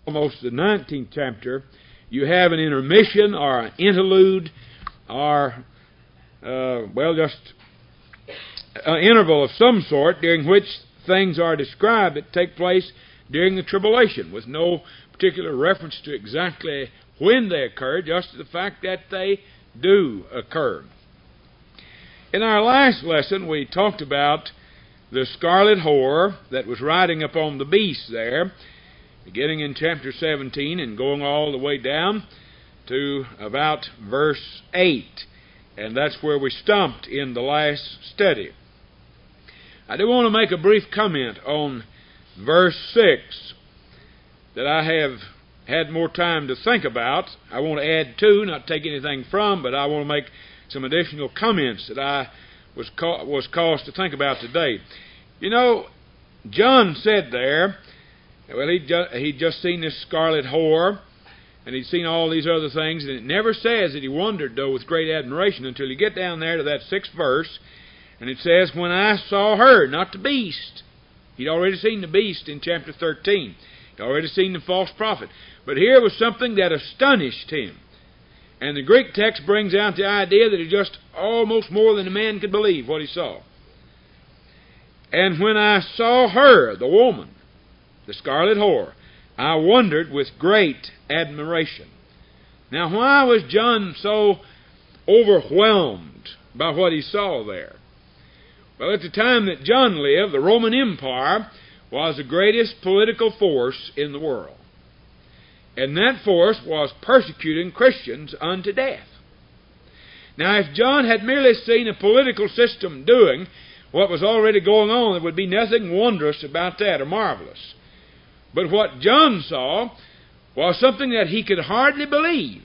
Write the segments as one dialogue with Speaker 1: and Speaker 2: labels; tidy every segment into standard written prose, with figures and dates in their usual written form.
Speaker 1: almost the 19th chapter, you have an intermission or an interlude or, just an interval of some sort during which things are described that take place during the tribulation, with no particular reference to exactly when they occur, just to the fact that they do occur. In our last lesson, we talked about the scarlet whore that was riding upon the beast there, beginning in chapter 17 and going all the way down to about verse 8. And that's where we stopped in the last study. I do want to make a brief comment on verse 6 that I have had more time to think about. I want to add to, not take anything from, but I want to make some additional comments that I was caused to think about today. You know, John said there, well, he'd just seen this scarlet whore, and he'd seen all these other things, and it never says that he wondered, though, with great admiration, until you get down there to that 6th verse, and it says, when I saw her, not the beast. He'd already seen the beast in chapter 13. He'd already seen the false prophet. But here was something that astonished him. And the Greek text brings out the idea that it just almost more than a man could believe what he saw. And when I saw her, the woman, the scarlet whore, I wondered with great admiration. Now, why was John so overwhelmed by what he saw there? Well, at the time that John lived, the Roman Empire was the greatest political force in the world. And that force was persecuting Christians unto death. Now, if John had merely seen a political system doing what was already going on, there would be nothing wondrous about that or marvelous. But what John saw was something that he could hardly believe.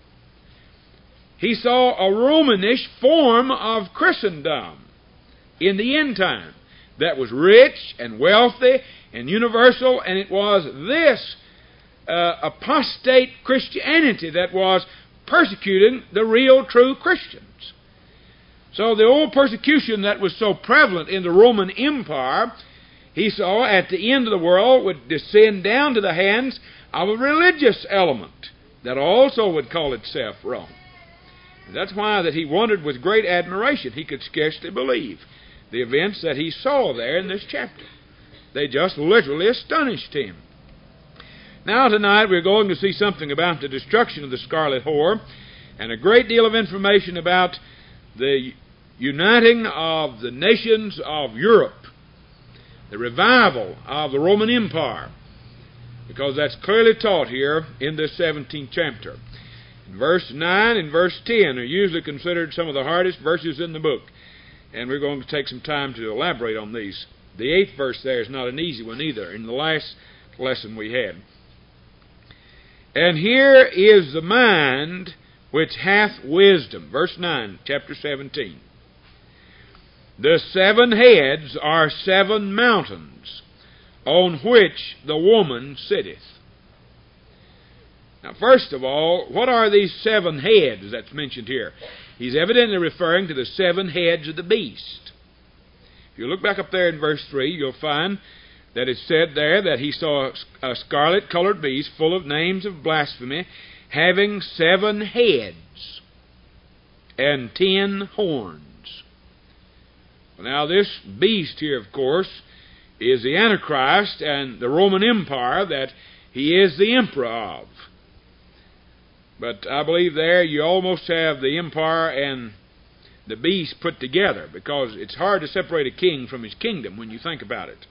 Speaker 1: He saw a Romanish form of Christendom in the end time that was rich and wealthy and universal, and it was this apostate Christianity that was persecuting the real, true Christians. So the old persecution that was so prevalent in the Roman Empire, he saw at the end of the world would descend down to the hands of a religious element that also would call itself Rome. And that's why that he wondered with great admiration. He could scarcely believe the events that he saw there in this chapter. They just literally astonished him. Now tonight we're going to see something about the destruction of the scarlet whore and a great deal of information about the uniting of the nations of Europe, the revival of the Roman Empire, because that's clearly taught here in this 17th chapter. Verse 9 and verse 10 are usually considered some of the hardest verses in the book, and we're going to take some time to elaborate on these. The 8th verse there is not an easy one either, in the last lesson we had. And here is the mind which hath wisdom. Verse 9, chapter 17. The 7 heads are 7 mountains, on which the woman sitteth. Now, first of all, what are these 7 heads that's mentioned here? He's evidently referring to the 7 heads of the beast. If you look back up there in verse 3, you'll find that it said there that he saw a scarlet-colored beast full of names of blasphemy, having 7 heads and 10 horns. Well, now, this beast here, of course, is the Antichrist and the Roman Empire that he is the emperor of. But I believe there you almost have the empire and the beast put together, because it's hard to separate a king from his kingdom when you think about it.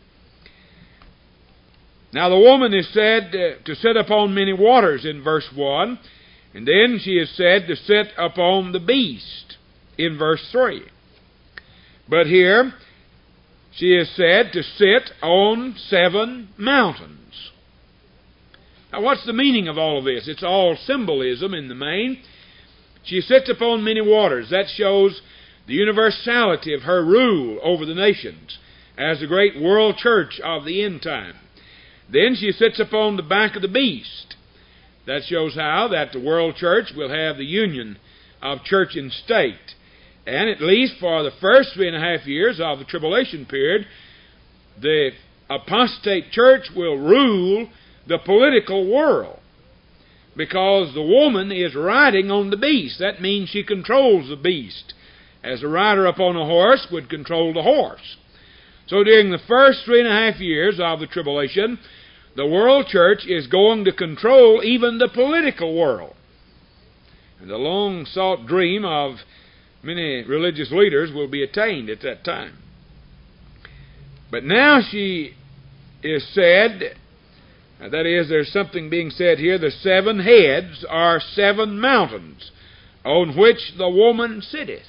Speaker 1: Now, the woman is said to sit upon many waters in verse 1, and then she is said to sit upon the beast in verse 3. But here, she is said to sit on 7 mountains. Now, what's the meaning of all of this? It's all symbolism in the main. She sits upon many waters. That shows the universality of her rule over the nations as the great world church of the end time. Then she sits upon the back of the beast. That shows how that the world church will have the union of church and state. And at least for the first 3.5 years of the tribulation period, the apostate church will rule the political world, because the woman is riding on the beast. That means she controls the beast, as a rider upon a horse would control the horse. So during the first 3.5 years of the tribulation, the world church is going to control even the political world. And the long-sought dream of many religious leaders will be attained at that time. But now she is said, that is, there's something being said here, the 7 heads are 7 mountains on which the woman sitteth.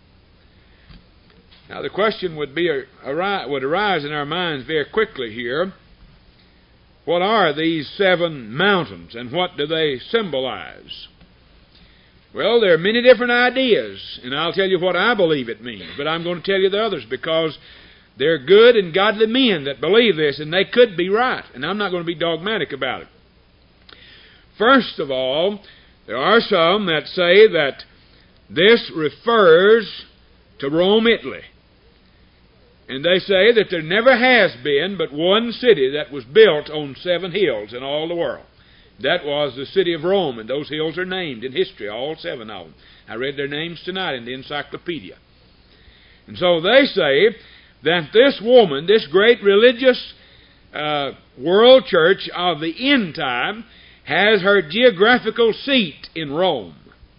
Speaker 1: Now the question would arise in our minds very quickly here. What are these 7 mountains, and what do they symbolize? Well, there are many different ideas, and I'll tell you what I believe it means, but I'm going to tell you the others because they're good and godly men that believe this, and they could be right, and I'm not going to be dogmatic about it. First of all, there are some that say that this refers to Rome, Italy. And they say that there never has been but one city that was built on 7 hills in all the world. That was the city of Rome, and those hills are named in history, all 7 of them. I read their names tonight in the encyclopedia. And so they say that this woman, this great religious world church of the end time, has her geographical seat in Rome.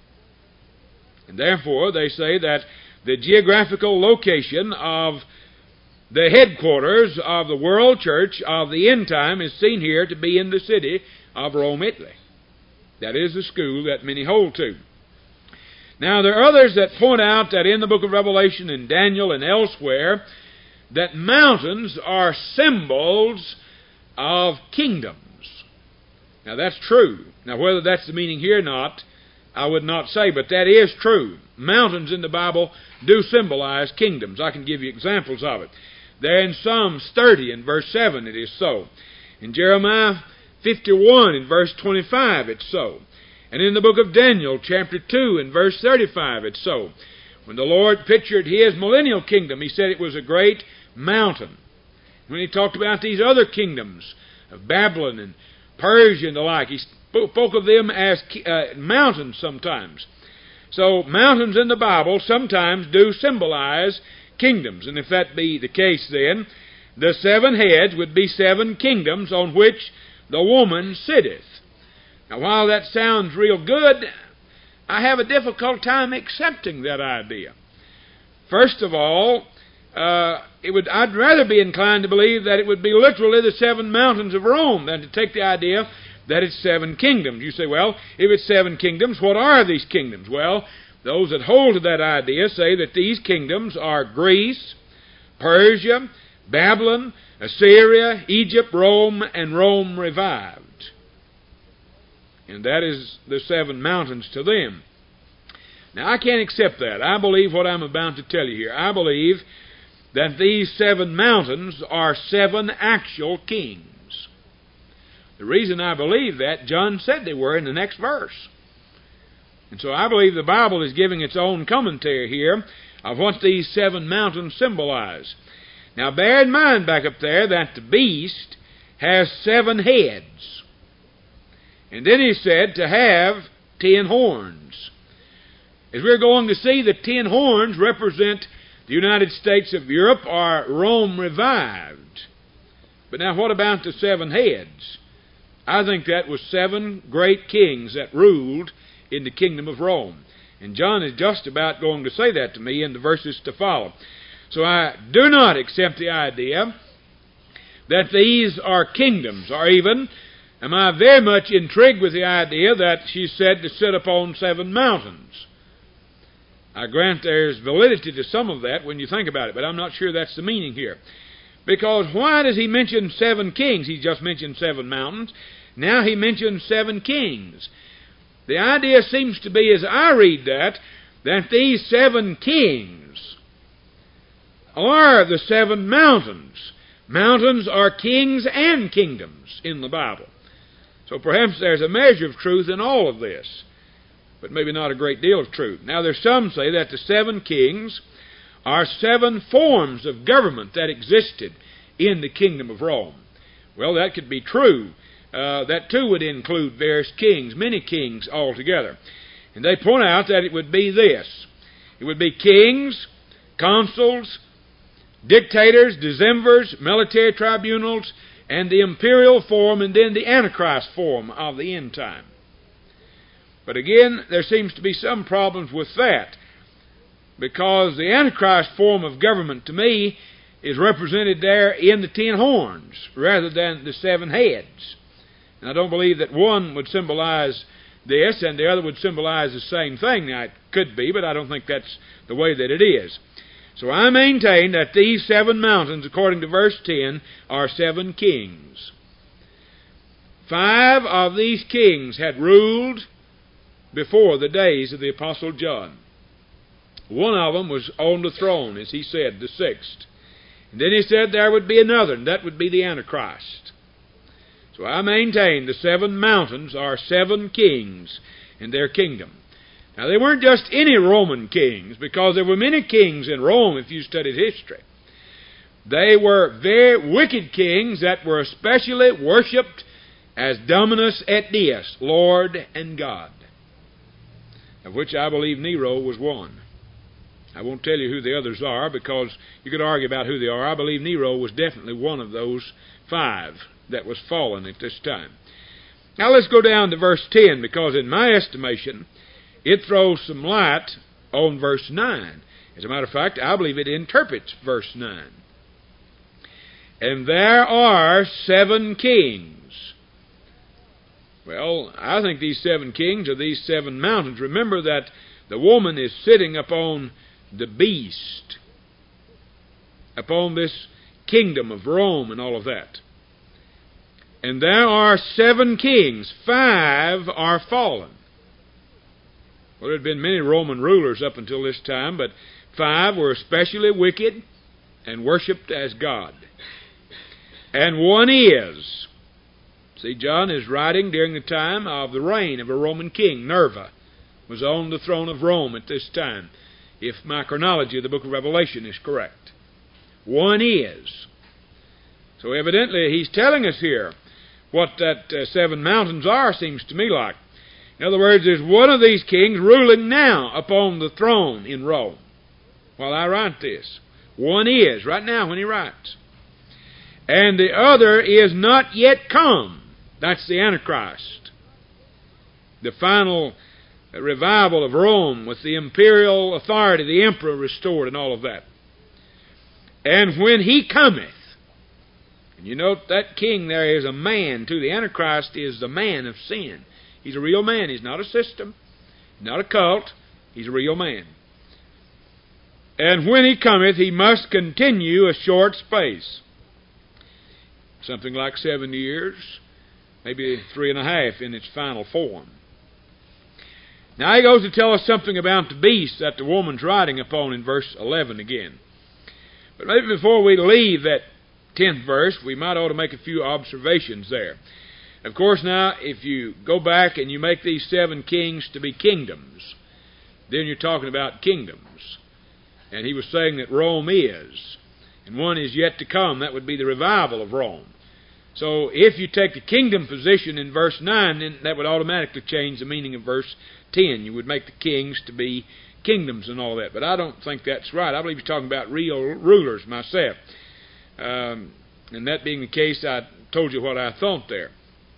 Speaker 1: And therefore, they say that the geographical location of the headquarters of the world church of the end time is seen here to be in the city of Rome, Italy. That is the school that many hold to. Now, there are others that point out that in the book of Revelation and Daniel and elsewhere, that mountains are symbols of kingdoms. Now, that's true. Now, whether that's the meaning here or not, I would not say, but that is true. Mountains in the Bible do symbolize kingdoms. I can give you examples of it. There in Psalms 30 and verse 7 it is so. In Jeremiah 51 and verse 25 it's so. And in the book of Daniel chapter 2 and verse 35 it's so. When the Lord pictured His millennial kingdom, He said it was a great mountain. When He talked about these other kingdoms of Babylon and Persia and the like, He spoke of them as mountains sometimes. So mountains in the Bible sometimes do symbolize kingdoms. And if that be the case, then the 7 heads would be 7 kingdoms on which the woman sitteth. Now, while that sounds real good, I have a difficult time accepting that idea. First of all, I'd rather be inclined to believe that it would be literally the 7 mountains of Rome than to take the idea that it's 7 kingdoms. You say, well, if it's 7 kingdoms, what are these kingdoms? Well, those that hold to that idea say that these kingdoms are Greece, Persia, Babylon, Assyria, Egypt, Rome, and Rome revived. And that is the 7 mountains to them. Now, I can't accept that. I believe what I'm about to tell you here. I believe that these 7 mountains are 7 actual kings. The reason I believe that, John said they were in the next verse. And so I believe the Bible is giving its own commentary here of what these 7 mountains symbolize. Now bear in mind back up there that the beast has 7 heads. And then he's said to have 10 horns. As we're going to see, the 10 horns represent the United States of Europe or Rome revived. But now what about the 7 heads? I think that was 7 great kings that ruled in the kingdom of Rome. And John is just about going to say that to me in the verses to follow. So I do not accept the idea that these are kingdoms, or even am I very much intrigued with the idea that she's said to sit upon 7 mountains. I grant there's validity to some of that when you think about it, but I'm not sure that's the meaning here. Because why does he mention 7 kings? He just mentioned 7 mountains. Now he mentions 7 kings. The idea seems to be, as I read that these 7 kings are the 7 mountains. Mountains are kings and kingdoms in the Bible. So perhaps there's a measure of truth in all of this, but maybe not a great deal of truth. Now there's some say that the 7 kings are 7 forms of government that existed in the kingdom of Rome. Well, that could be true. that too would include various kings, many kings altogether. And they point out that it would be this. It would be kings, consuls, dictators, decemvirs, military tribunals, and the imperial form, and then the Antichrist form of the end time. But again, there seems to be some problems with that, because the Antichrist form of government, to me, is represented there in the 10 horns, rather than the 7 heads. And I don't believe that one would symbolize this, and the other would symbolize the same thing. Now, it could be, but I don't think that's the way that it is. So I maintain that these 7 mountains, according to verse 10, are 7 kings. 5 of these kings had ruled before the days of the Apostle John. One of them was on the throne, as he said, the 6th. And then he said there would be another, and that would be the Antichrist. So I maintain the 7 mountains are 7 kings in their kingdom. Now, they weren't just any Roman kings, because there were many kings in Rome, if you studied history. They were very wicked kings that were especially worshipped as Dominus et Deus, Lord and God, of which I believe Nero was one. I won't tell you who the others are, because you could argue about who they are. I believe Nero was definitely one of those 5 that was fallen at this time. Now let's go down to verse 10, because in my estimation, it throws some light on verse 9. As a matter of fact, I believe it interprets verse 9. And there are 7 kings. Well, I think these 7 kings are these 7 mountains. Remember that the woman is sitting upon the beast, upon this kingdom of Rome and all of that. And there are 7 kings. 5 are fallen. Well, there had been many Roman rulers up until this time, but 5 were especially wicked and worshipped as God. And one is. See, John is writing during the time of the reign of a Roman king. Nerva was on the throne of Rome at this time, if my chronology of the book of Revelation is correct. One is. So evidently he's telling us here what that 7 mountains are, seems to me like. In other words, there's one of these kings ruling now upon the throne in Rome while I write this. One is, right now when he writes. And the other is not yet come. That's the Antichrist. The final revival of Rome with the imperial authority, the emperor restored and all of that. And when he cometh, and you note that king there is a man too. The Antichrist is the man of sin. He's a real man. He's not a system, not a cult. He's a real man. And when he cometh, he must continue a short space. Something like 7 years, maybe 3.5 in its final form. Now he goes to tell us something about the beast that the woman's riding upon in verse 11 again. But maybe before we leave that 10th verse, we might ought to make a few observations there. Of course, now, if you go back and you make these 7 kings to be kingdoms, then you're talking about kingdoms. And he was saying that Rome is, and one is yet to come. That would be the revival of Rome. So if you take the kingdom position in verse 9, then that would automatically change the meaning of verse 10. You would make the kings to be kingdoms and all that. But I don't think that's right. I believe he's talking about real rulers myself. And that being the case, I told you what I thought there.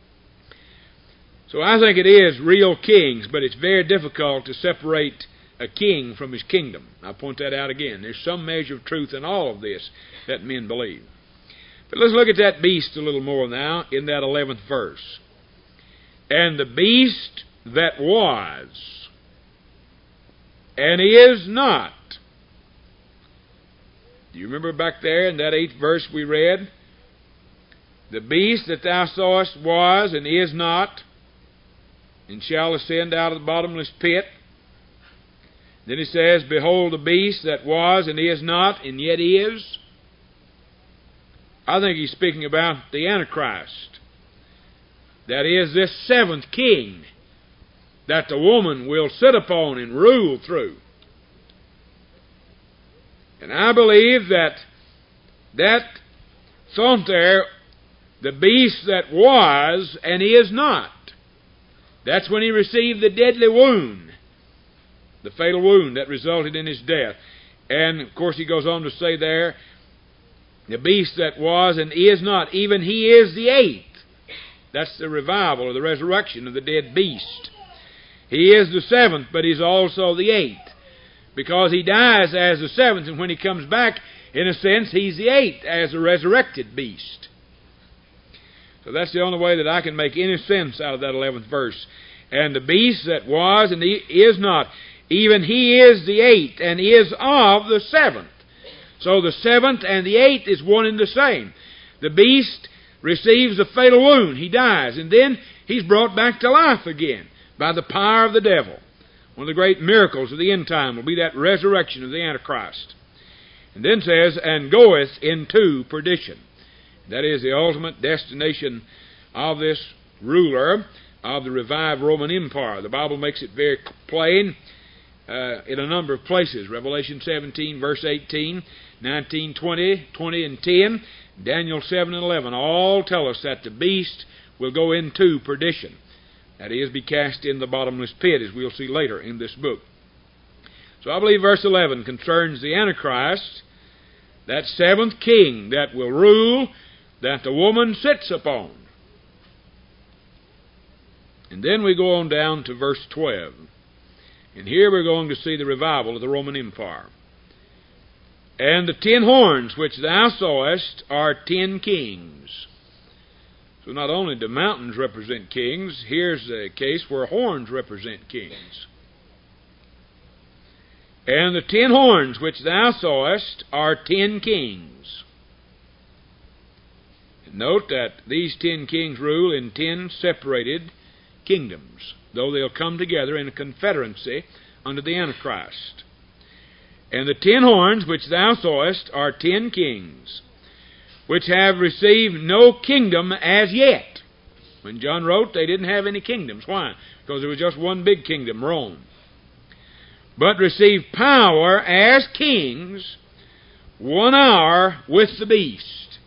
Speaker 1: So I think it is real kings, but it's very difficult to separate a king from his kingdom. I'll point that out again. There's some measure of truth in all of this that men believe. But let's look at that beast a little more now in that 11th verse. And the beast that was, and is not. Do you remember back there in that 8th verse we read? The beast that thou sawest was and is not, and shall ascend out of the bottomless pit. Then he says, behold the beast that was and is not, and yet is. I think he's speaking about the Antichrist. That is, this 7th king that the woman will sit upon and rule through. And I believe that thought there the beast that was and is not. That's when he received the deadly wound, the fatal wound that resulted in his death. And, of course, he goes on to say there, the beast that was and is not, even he is the eighth. That's the revival or the resurrection of the dead beast. He is the seventh, but he's also the eighth, because he dies as the seventh, and when he comes back, in a sense, he's the eighth as a resurrected beast. So that's the only way that I can make any sense out of that 11th verse. And the beast that was and is not, even he is the eighth, and is of the seventh. So the seventh and the eighth is one and the same. The beast receives a fatal wound. He dies, and then he's brought back to life again by the power of the devil. One of the great miracles of the end time will be that resurrection of the Antichrist. And then says, and goeth into perdition. That is the ultimate destination of this ruler of the revived Roman Empire. The Bible makes it very plain in a number of places. Revelation 17, verse 18, 19, 20, 20 and 10, Daniel 7 and 11, all tell us that the beast will go into perdition. That is, be cast in the bottomless pit, as we'll see later in this book. So I believe verse 11 concerns the Antichrist, that seventh king that will rule, that the woman sits upon. And then we go on down to verse 12. And here we're going to see the revival of the Roman Empire. And the 10 horns which thou sawest are 10 kings. So not only do mountains represent kings, here's a case where horns represent kings. And the 10 horns which thou sawest are 10 kings. And note that these 10 kings rule in 10 separated kingdoms, though they'll come together in a confederacy under the Antichrist. And the 10 horns which thou sawest are 10 kings, which have received no kingdom as yet. When John wrote, they didn't have any kingdoms. Why? Because there was just one big kingdom, Rome. But received power as kings 1 hour with the beast.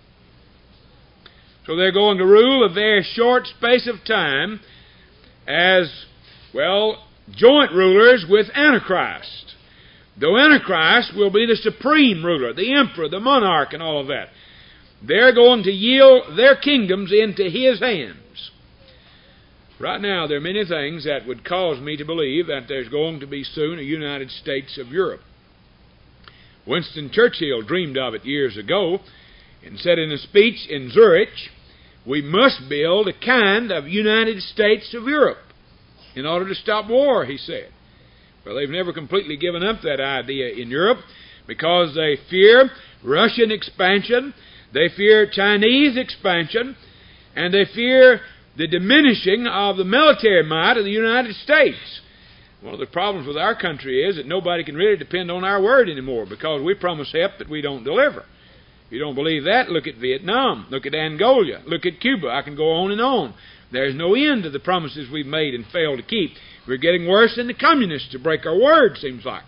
Speaker 1: So they're going to rule a very short space of time as, well, joint rulers with Antichrist. Though Antichrist will be the supreme ruler, the emperor, the monarch, and all of that. They're going to yield their kingdoms into his hands. Right now, there are many things that would cause me to believe that there's going to be soon a United States of Europe. Winston Churchill dreamed of it years ago and said in a speech in Zurich, we must build a kind of United States of Europe in order to stop war, he said. Well, they've never completely given up that idea in Europe because they fear Russian expansion, they fear Chinese expansion, and they fear the diminishing of the military might of the United States. One of the problems with our country is that nobody can really depend on our word anymore because we promise help that we don't deliver. If you don't believe that, look at Vietnam, look at Angola, look at Cuba. I can go on and on. There's no end to the promises we've made and failed to keep. We're getting worse than the communists to break our word, seems like.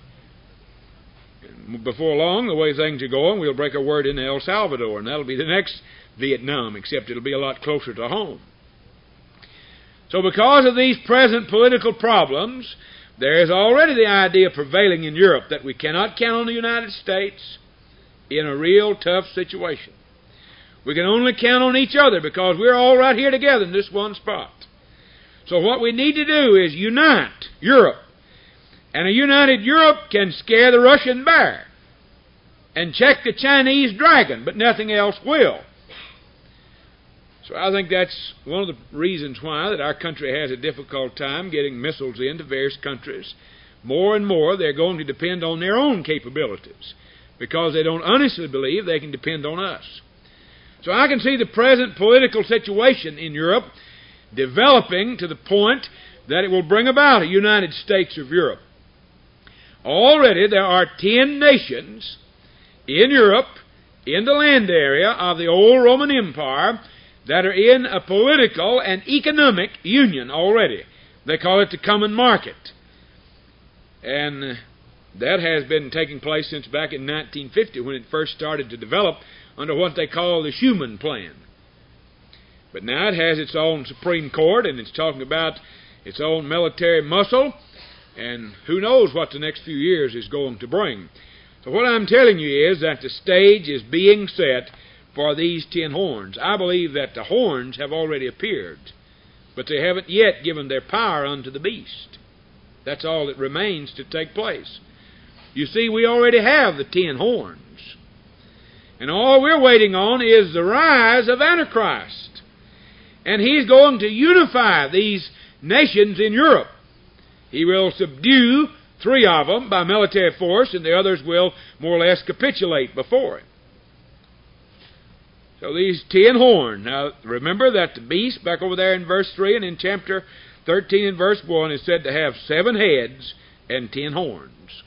Speaker 1: And before long, the way things are going, we'll break our word in El Salvador, and that'll be the next Vietnam, except it'll be a lot closer to home. So because of these present political problems, there is already the idea prevailing in Europe that we cannot count on the United States in a real tough situation. We can only count on each other because we're all right here together in this one spot. So what we need to do is unite Europe. And a united Europe can scare the Russian bear and check the Chinese dragon, but nothing else will. So I think that's one of the reasons why that our country has a difficult time getting missiles into various countries. More and more they're going to depend on their own capabilities because they don't honestly believe they can depend on us. So I can see the present political situation in Europe developing to the point that it will bring about a United States of Europe. Already there are 10 nations in Europe, in the land area of the old Roman Empire, that are in a political and economic union already. They call it the common market. And that has been taking place since back in 1950 when it first started to develop under what they call the Schuman Plan. But now it has its own Supreme Court, and it's talking about its own military muscle, and who knows what the next few years is going to bring. So what I'm telling you is that the stage is being set for these 10 horns. I believe that the horns have already appeared, but they haven't yet given their power unto the beast. That's all that remains to take place. You see, we already have the 10 horns. And all we're waiting on is the rise of Antichrist. And he's going to unify these nations in Europe. He will subdue 3 of them by military force, and the others will more or less capitulate before him. So these 10 horns. Now remember that the beast, back over there in verse 3 and in chapter 13 and verse 1, is said to have 7 heads and 10 horns.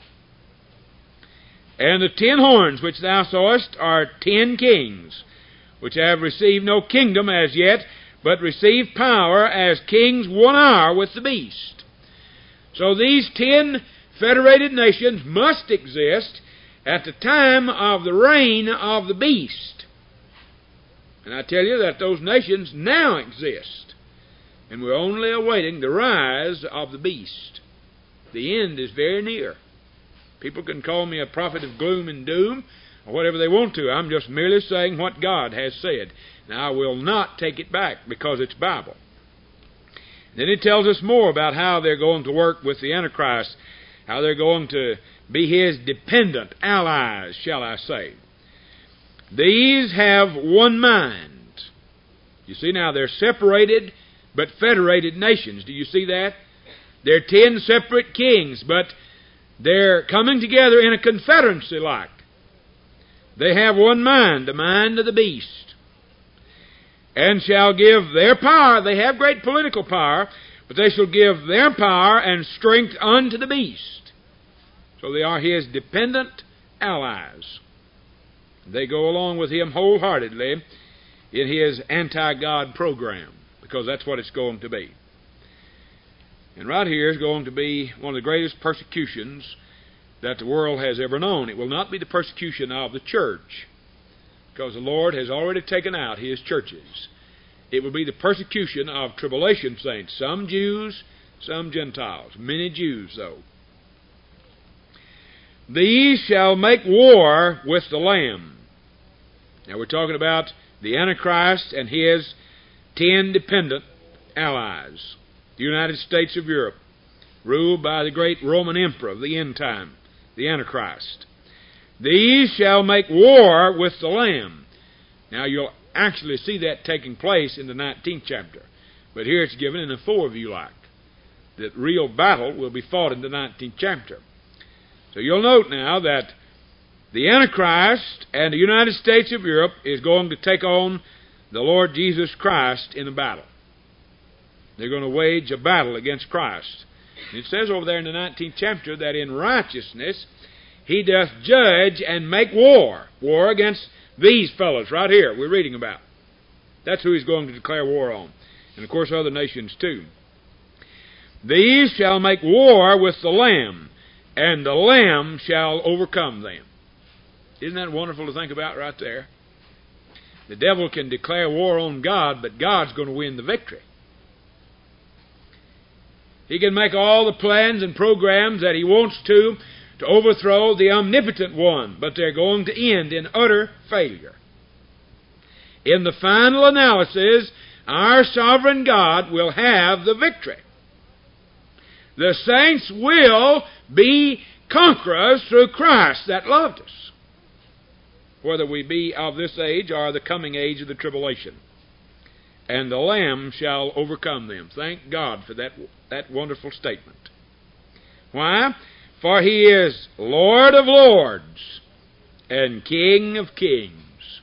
Speaker 1: And the 10 horns which thou sawest are 10 kings, which have received no kingdom as yet, but receive power as kings 1 hour with the beast. So these 10 federated nations must exist at the time of the reign of the beast. And I tell you that those nations now exist, and we're only awaiting the rise of the beast. The end is very near. People can call me a prophet of gloom and doom, or whatever they want to. I'm just merely saying what God has said. Now, I will not take it back, because it's Bible. Then it tells us more about how they're going to work with the Antichrist, how they're going to be his dependent allies, shall I say. These have one mind. You see now, they're separated but federated nations. Do you see that? They're 10 separate kings, but they're coming together in a confederacy like. They have one mind, the mind of the beast. And shall give their power, they have great political power, but they shall give their power and strength unto the beast. So they are his dependent allies. They go along with him wholeheartedly in his anti-God program, because that's what it's going to be. And right here is going to be one of the greatest persecutions that the world has ever known. It will not be the persecution of the church, because the Lord has already taken out his churches. It will be the persecution of tribulation saints, some Jews, some Gentiles, many Jews though. These shall make war with the Lamb. Now we're talking about the Antichrist and his 10 dependent allies. The United States of Europe, ruled by the great Roman emperor of the end time, the Antichrist. These shall make war with the Lamb. Now you'll actually see that taking place in the 19th chapter. But here it's given in a four-view like. The real battle will be fought in the 19th chapter. So you'll note now that the Antichrist and the United States of Europe is going to take on the Lord Jesus Christ in a battle. They're going to wage a battle against Christ. And it says over there in the 19th chapter that in righteousness he doth judge and make war. War against these fellows right here we're reading about. That's who he's going to declare war on. And of course other nations too. These shall make war with the Lamb, and the Lamb shall overcome them. Isn't that wonderful to think about right there? The devil can declare war on God, but God's going to win the victory. He can make all the plans and programs that he wants to overthrow the omnipotent one, but they're going to end in utter failure. In the final analysis, our sovereign God will have the victory. The saints will be conquerors through Christ that loved us, whether we be of this age or the coming age of the tribulation. And the Lamb shall overcome them. Thank God for that wonderful statement. Why? For he is Lord of lords and King of kings.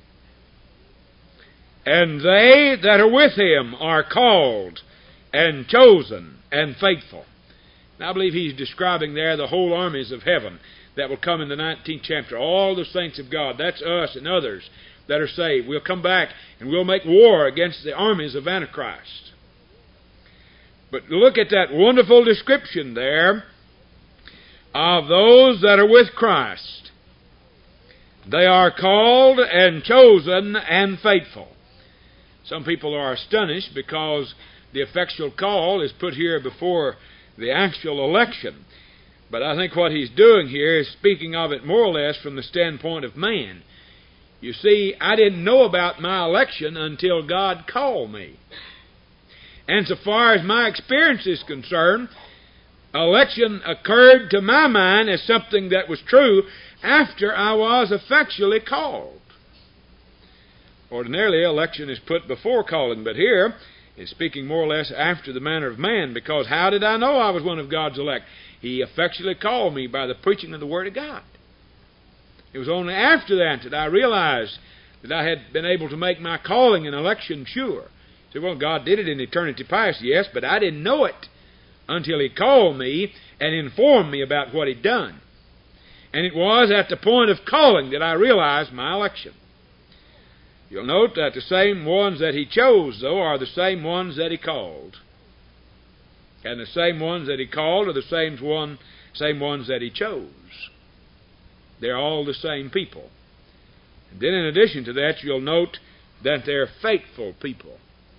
Speaker 1: And they that are with him are called and chosen and faithful. Now I believe he's describing there the whole armies of heaven that will come in the 19th chapter. All the saints of God. That's us and others that are saved. We'll come back and we'll make war against the armies of Antichrist. But look at that wonderful description there of those that are with Christ. They are called and chosen and faithful. Some people are astonished because the effectual call is put here before the actual election. But I think what he's doing here is speaking of it more or less from the standpoint of man. You see, I didn't know about my election until God called me. And so far as my experience is concerned, election occurred to my mind as something that was true after I was effectually called. Ordinarily, election is put before calling, but here it's speaking more or less after the manner of man, because how did I know I was one of God's elect? He effectually called me by the preaching of the Word of God. It was only after that I realized that I had been able to make my calling and election sure. You say, well, God did it in eternity past, yes, but I didn't know it until He called me and informed me about what He'd done. And it was at the point of calling that I realized my election. You'll note that the same ones that He chose, though, are the same ones that He called. And the same ones that He called are the same ones that He chose. They're all the same people. And then in addition to that, you'll note that they're faithful people.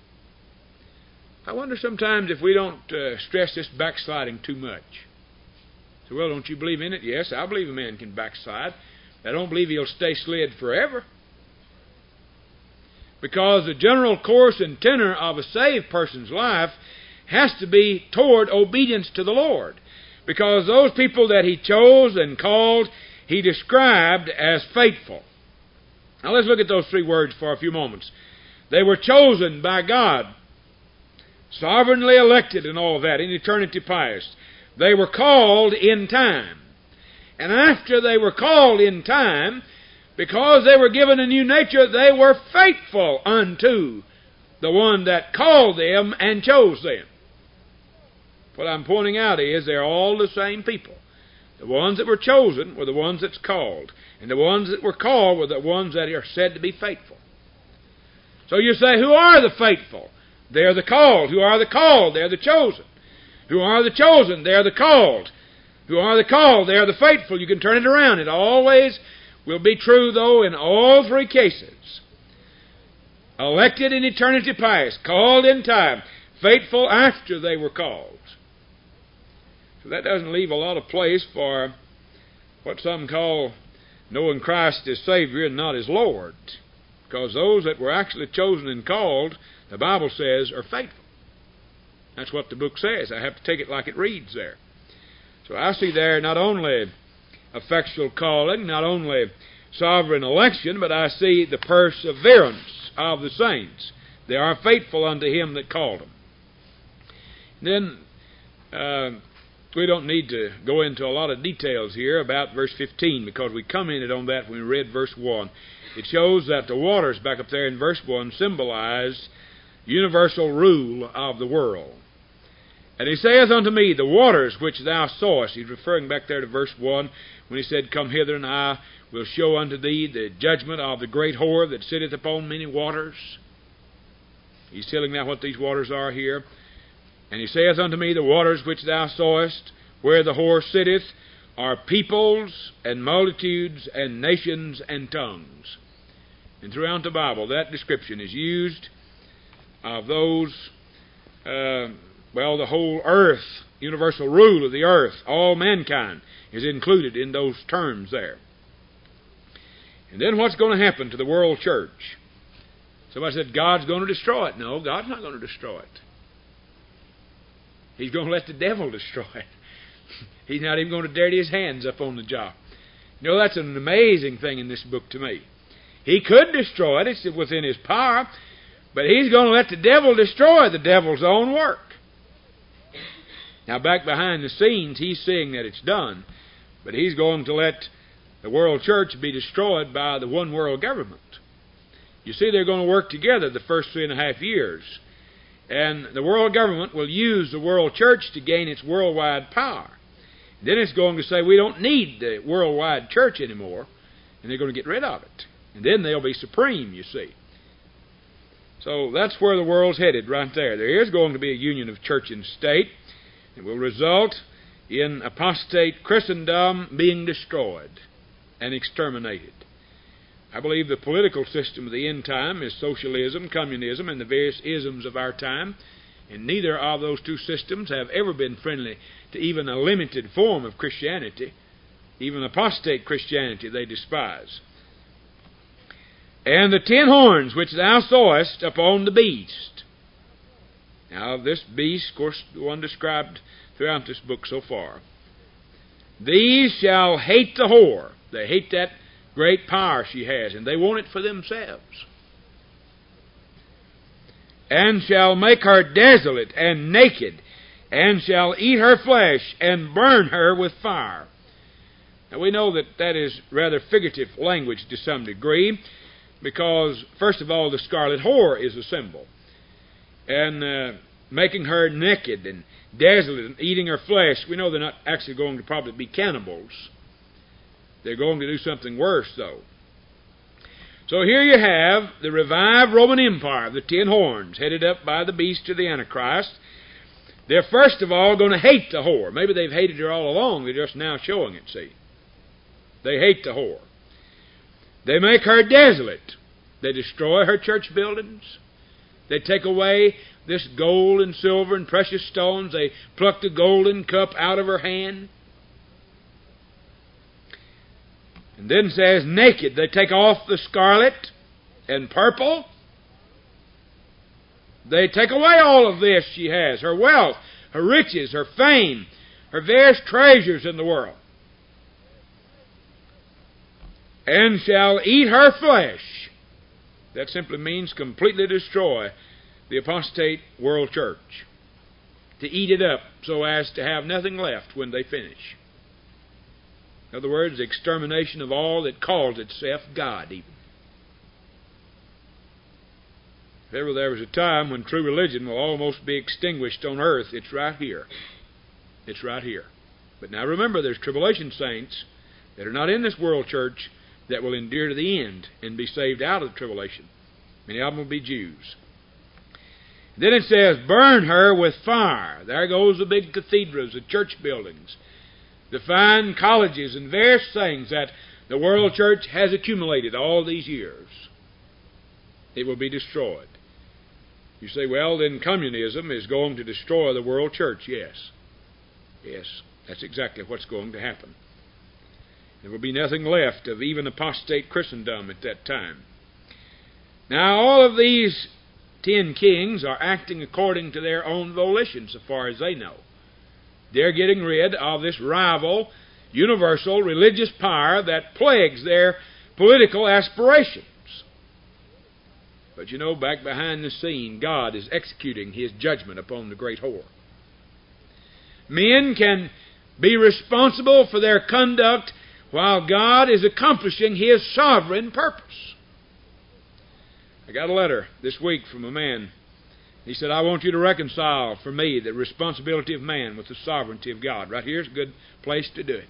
Speaker 1: I wonder sometimes if we don't stress this backsliding too much. So, well, don't you believe in it? Yes, I believe a man can backslide. I don't believe he'll stay slid forever. Because the general course and tenor of a saved person's life has to be toward obedience to the Lord. Because those people that He chose and called, He described as faithful. Now let's look at those three words for a few moments. They were chosen by God, sovereignly elected and all that in eternity past. They were called in time. And after they were called in time, because they were given a new nature, they were faithful unto the one that called them and chose them. What I'm pointing out is they're all the same people. The ones that were chosen were the ones that's called. And the ones that were called were the ones that are said to be faithful. So you say, who are the faithful? They're the called. Who are the called? They're the chosen. Who are the chosen? They're the called. Who are the called? They're the faithful. You can turn it around. It always will be true, though, in all three cases. Elected in eternity past, called in time, faithful after they were called. So that doesn't leave a lot of place for what some call knowing Christ as Savior and not as Lord. Because those that were actually chosen and called, the Bible says, are faithful. That's what the book says. I have to take it like it reads there. So I see there not only effectual calling, not only sovereign election, but I see the perseverance of the saints. They are faithful unto Him that called them. Then, we don't need to go into a lot of details here about verse 15, because we commented on that when we read verse 1. It shows that the waters back up there in verse 1 symbolize universal rule of the world. And He saith unto me, the waters which thou sawest, He's referring back there to verse 1, when He said, come hither, and I will show unto thee the judgment of the great whore that sitteth upon many waters. He's telling now what these waters are here. And He saith unto me, the waters which thou sawest, where the whore sitteth, are peoples and multitudes and nations and tongues. And throughout the Bible, that description is used of those, the whole earth, universal rule of the earth, all mankind is included in those terms there. And then what's going to happen to the world church? Somebody said, God's going to destroy it. No, God's not going to destroy it. He's going to let the devil destroy it. He's not even going to dirty His hands up on the job. You know, that's an amazing thing in this book to me. He could destroy it. It's within His power. But He's going to let the devil destroy the devil's own work. Now, back behind the scenes, He's seeing that it's done. But He's going to let the world church be destroyed by the one world government. You see, they're going to work together the first 3.5 years. And the world government will use the world church to gain its worldwide power. Then it's going to say, we don't need the worldwide church anymore. And they're going to get rid of it. And then they'll be supreme, you see. So that's where the world's headed, right there. There is going to be a union of church and state. It will result in apostate Christendom being destroyed and exterminated. I believe the political system of the end time is socialism, communism, and the various isms of our time, and neither of those two systems have ever been friendly to even a limited form of Christianity. Even apostate Christianity they despise. And the 10 horns which thou sawest upon the beast. Now this beast, of course, the one described throughout this book so far. These shall hate the whore. They hate that great power she has, and they want it for themselves. And shall make her desolate and naked, and shall eat her flesh, and burn her with fire. Now we know that that is rather figurative language to some degree, because, first of all, the scarlet whore is a symbol. And making her naked and desolate and eating her flesh, we know they're not actually going to probably be cannibals. They're going to do something worse, though. So here you have the revived Roman Empire, the 10 horns, headed up by the beast of the Antichrist. They're first of all going to hate the whore. Maybe they've hated her all along. They're just now showing it, see. They hate the whore. They make her desolate. They destroy her church buildings. They take away this gold and silver and precious stones. They pluck the golden cup out of her hand. And then says, naked. They take off the scarlet and purple. They take away all of this she has, her wealth, her riches, her fame, her various treasures in the world. And shall eat her flesh. That simply means completely destroy the apostate world church. To eat it up so as to have nothing left when they finish. In other words, the extermination of all that calls itself God even. If ever there was a time when true religion will almost be extinguished on earth, it's right here. It's right here. But now remember, there's tribulation saints that are not in this world church that will endure to the end and be saved out of the tribulation. Many of them will be Jews. Then it says, burn her with fire. There goes the big cathedrals, the church buildings, the fine colleges and various things that the world church has accumulated all these years. It will be destroyed. You say, well, then communism is going to destroy the world church. Yes. Yes, that's exactly what's going to happen. There will be nothing left of even apostate Christendom at that time. Now, all of these 10 kings are acting according to their own volition, so far as they know. They're getting rid of this rival, universal religious power that plagues their political aspirations. But you know, back behind the scene, God is executing His judgment upon the great whore. Men can be responsible for their conduct while God is accomplishing His sovereign purpose. I got a letter this week from a man. He said, I want you to reconcile for me the responsibility of man with the sovereignty of God. Right here's a good place to do it.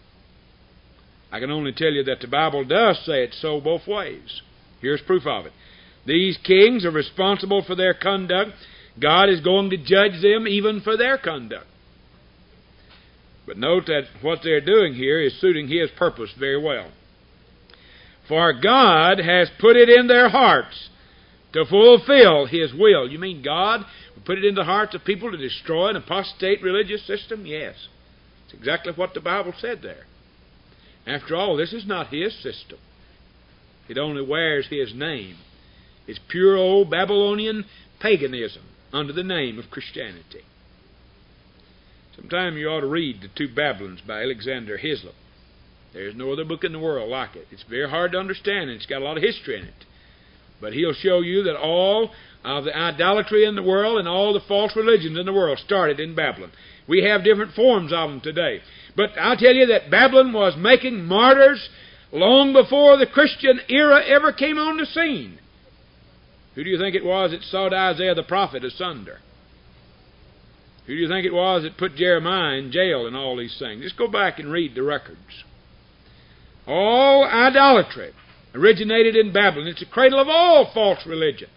Speaker 1: I can only tell you that the Bible does say it so both ways. Here's proof of it. These kings are responsible for their conduct. God is going to judge them even for their conduct. But note that what they're doing here is suiting His purpose very well. For God has put it in their hearts to fulfill His will. You mean God put it in the hearts of people to destroy an apostate religious system? Yes. That's exactly what the Bible said there. After all, this is not His system. It only wears His name. It's pure old Babylonian paganism under the name of Christianity. Sometime you ought to read The Two Babylons by Alexander Hislop. There's no other book in the world like it. It's very hard to understand, and it's got a lot of history in it. But he'll show you that all of the idolatry in the world and all the false religions in the world started in Babylon. We have different forms of them today. But I'll tell you that Babylon was making martyrs long before the Christian era ever came on the scene. Who do you think it was that sawed Isaiah the prophet asunder? Who do you think it was that put Jeremiah in jail and all these things? Just go back and read the records. All idolatry originated in Babylon. It's the cradle of all false religion.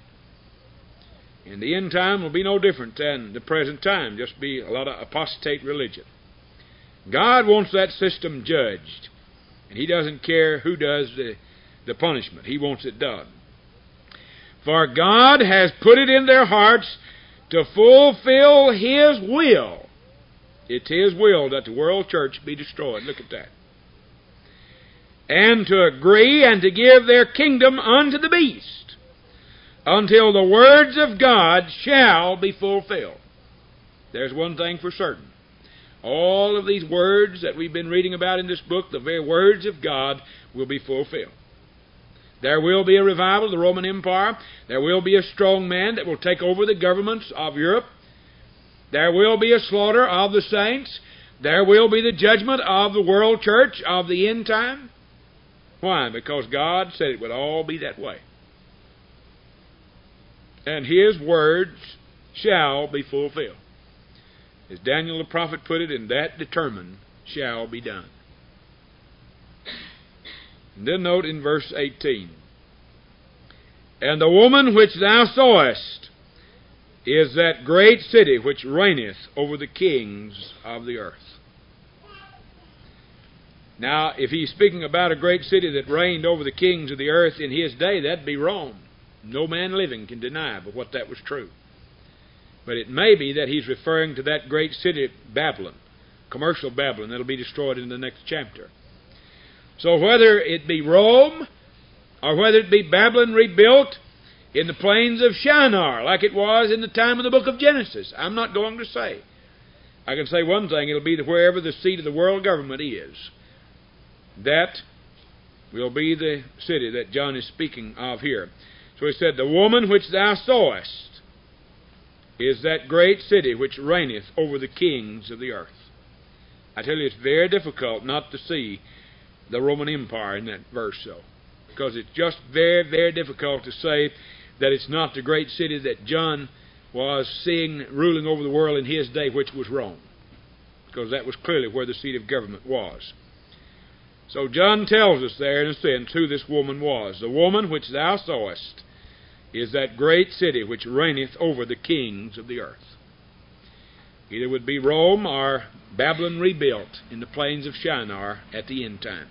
Speaker 1: And the end time will be no different than the present time. Just be a lot of apostate religion. God wants that system judged. And He doesn't care who does the the punishment. He wants it done. For God has put it in their hearts to fulfill His will. It's His will that the world church be destroyed. Look at that. And to agree and to give their kingdom unto the beast, until the words of God shall be fulfilled. There's one thing for certain. All of these words that we've been reading about in this book, the very words of God, will be fulfilled. There will be a revival of the Roman Empire. There will be a strong man that will take over the governments of Europe. There will be a slaughter of the saints. There will be the judgment of the world church of the end time. Why? Because God said it would all be that way. And His words shall be fulfilled. As Daniel the prophet put it, and that determined shall be done. And then note in verse 18, and the woman which thou sawest is that great city which reigneth over the kings of the earth. Now, if he's speaking about a great city that reigned over the kings of the earth in his day, that'd be Rome. No man living can deny but what that was true. But it may be that he's referring to that great city, Babylon, commercial Babylon, that'll be destroyed in the next chapter. So whether it be Rome, or whether it be Babylon rebuilt in the plains of Shinar, like it was in the time of the book of Genesis, I'm not going to say. I can say one thing, it'll be wherever the seat of the world government is. That will be the city that John is speaking of here. So he said, the woman which thou sawest is that great city which reigneth over the kings of the earth. I tell you, it's very difficult not to see the Roman Empire in that verse, though, because it's just very, very difficult to say that it's not the great city that John was seeing ruling over the world in his day, which was Rome, because that was clearly where the seat of government was. So John tells us there, in a sense, who this woman was. The woman which thou sawest is that great city which reigneth over the kings of the earth. Either would be Rome or Babylon rebuilt in the plains of Shinar at the end time.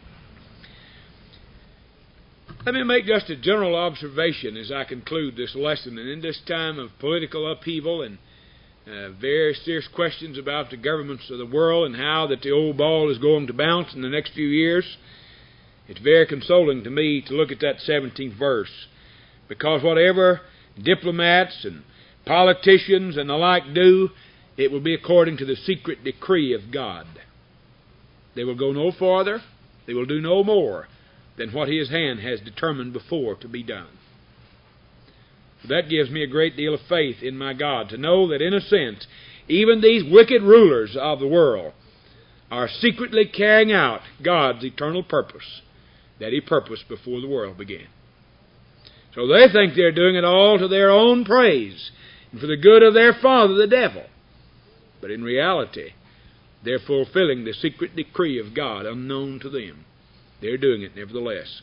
Speaker 1: Let me make just a general observation as I conclude this lesson. And in this time of political upheaval and very serious questions about the governments of the world and how that the old ball is going to bounce in the next few years, it's very consoling to me to look at that 17th verse. Because whatever diplomats and politicians and the like do, it will be according to the secret decree of God. They will go no farther, they will do no more than what His hand has determined before to be done. That gives me a great deal of faith in my God, to know that in a sense, even these wicked rulers of the world are secretly carrying out God's eternal purpose that He purposed before the world began. So they think they're doing it all to their own praise and for the good of their father, the devil. But in reality, they're fulfilling the secret decree of God unknown to them. They're doing it nevertheless.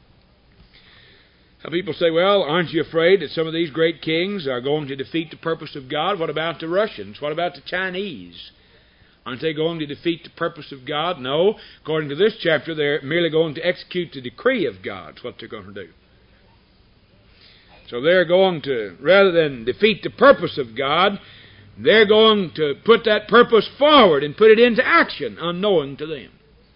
Speaker 1: Some people say, well, aren't you afraid that some of these great kings are going to defeat the purpose of God? What about the Russians? What about the Chinese? Aren't they going to defeat the purpose of God? No. According to this chapter, they're merely going to execute the decree of God. That's what they're going to do. So they're going to, rather than defeat the purpose of God, they're going to put that purpose forward and put it into action, unknowing to them.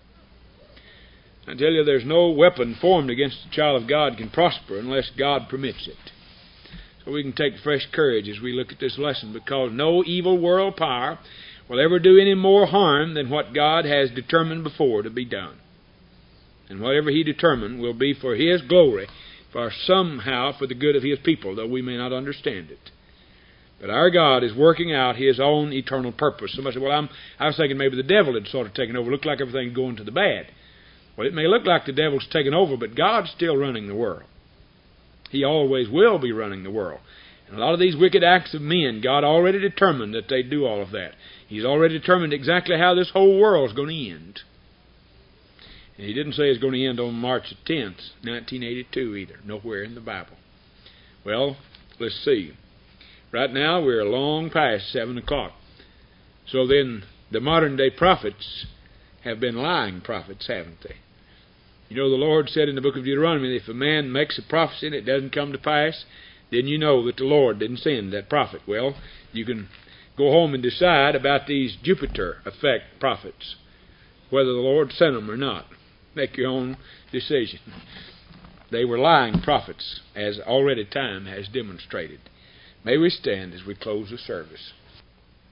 Speaker 1: I tell you, there's no weapon formed against the child of God can prosper unless God permits it. So we can take fresh courage as we look at this lesson, because no evil world power will ever do any more harm than what God has determined before to be done. And whatever He determined will be for His glory, for somehow for the good of His people, though we may not understand it. But our God is working out His own eternal purpose. Somebody said, well, I was thinking maybe the devil had sort of taken over. It looked like everything's going to the bad. Well, it may look like the devil's taken over, but God's still running the world. He always will be running the world. And a lot of these wicked acts of men, God already determined that they'd do all of that. He's already determined exactly how this whole world's going to end. And He didn't say it's going to end on March the 10th, 1982 either. Nowhere in the Bible. Well, let's see. Right now we're long past 7 o'clock. So then the modern day prophets have been lying prophets, haven't they? You know, the Lord said in the book of Deuteronomy, if a man makes a prophecy and it doesn't come to pass, then you know that the Lord didn't send that prophet. Well, you can go home and decide about these Jupiter effect prophets, whether the Lord sent them or not. Make your own decision. They were lying prophets, as already time has demonstrated. May we stand as we close the service.